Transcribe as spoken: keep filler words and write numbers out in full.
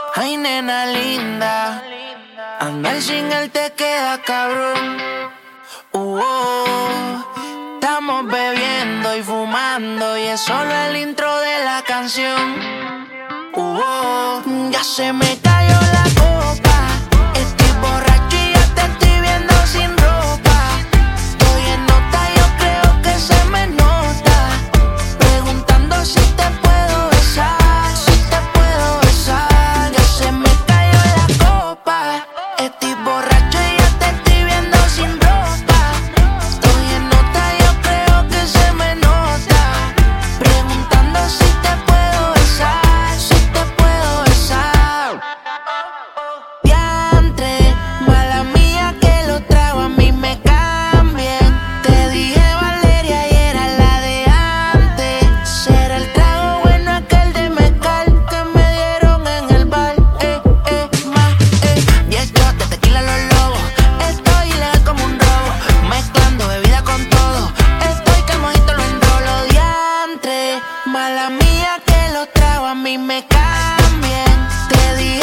Ay, nena linda, andar sin él te queda cabrón. Uh -oh. Estamos bebiendo y fumando y es solo el intro de la canción. Uh -oh. Ya se me cayó la copa, estoy borracho y ya te estoy viendo sin ropa. Estoy en nota, yo creo que se me nota, preguntando si te puedo besar, si te puedo besar. Ya se me cayó la copa, estoy borracho y ya te estoy viendo sin ropa. Estoy en nota, yo creo que se me nota, preguntando si te puedo besar, si te puedo besar. Diantre, mala mía que lo trago, a mí me cambien. Te dije Valeria y era la de antes. Será el trago bueno aquel de mezcal que me dieron en el bar. Eh, eh, más, eh. Diez shots de tequila los lobos. Estoy ilegal como un robo, mezclando bebida con todo. Estoy que el mojito lo enrolo. Diantre, mala mía que lo trago, a mí me cambien. Te dije